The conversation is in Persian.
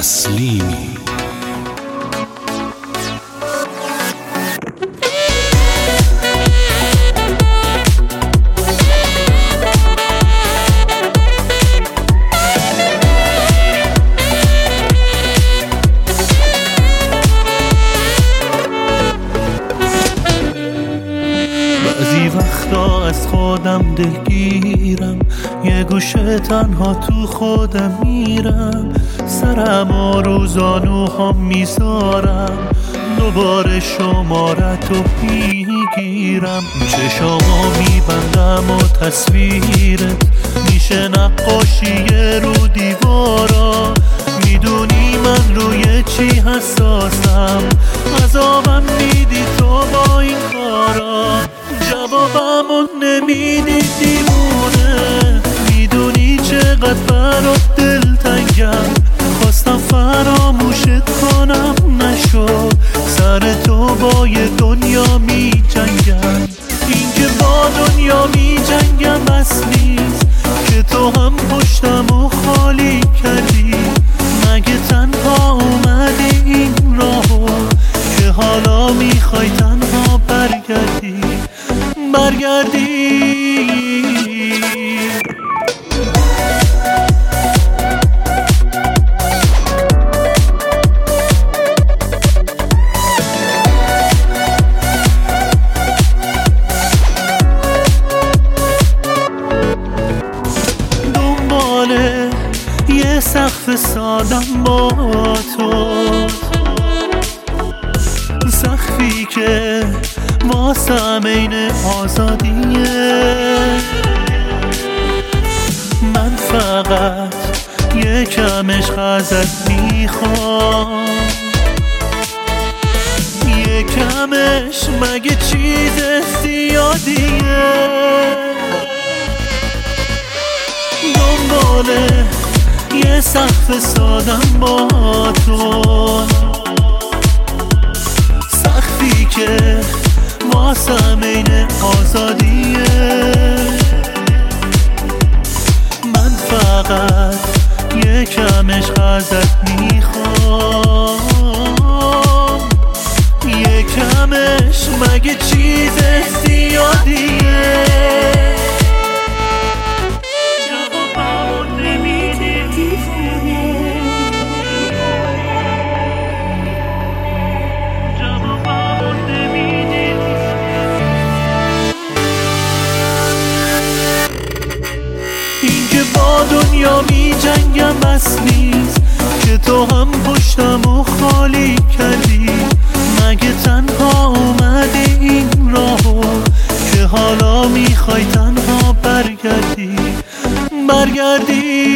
تسلیمی. بعضی وقتا از خودم دلگیرم، یه گوشه تنها تو خودم میرم، سرم رو زانوهام میذارم، دوباره شمارتو میگیرم، چشامو میبندم و تصویرت میشه نقاشی رو دیوارا. میدونی من روی چی حساسم، عذابم میدی تو با این کارا، جوابمو نمیدی دیوونه. میدونی چقدر برات دلتنگم، خواستم فراموشت کنم نشد، سر تو با یه دنیا می جنگم. این که با دنیا می جنگم بس نیست که تو هم پشتم و خالی کردی. مگه تنها اومدی این راهو که حالا میخوای تنها برگردی؟ دنباله یه سقف سادم با تو، سقفی که واسم عین آزادیه. من فقط یکم عشق ازت میخوام، یکمش مگه چیز زیادیه. دنباله یه سقف سادم با تو، سقفی که واسم عین آزادیه. من فقط یکم عشق ازت میخوام، یکمش مگه چیز زیادیه. با دنیا می جنگم بس نیست که تو هم پشتم و خالی کردی. مگه تنها اومدی این راهو که حالا میخوای تنها برگردی؟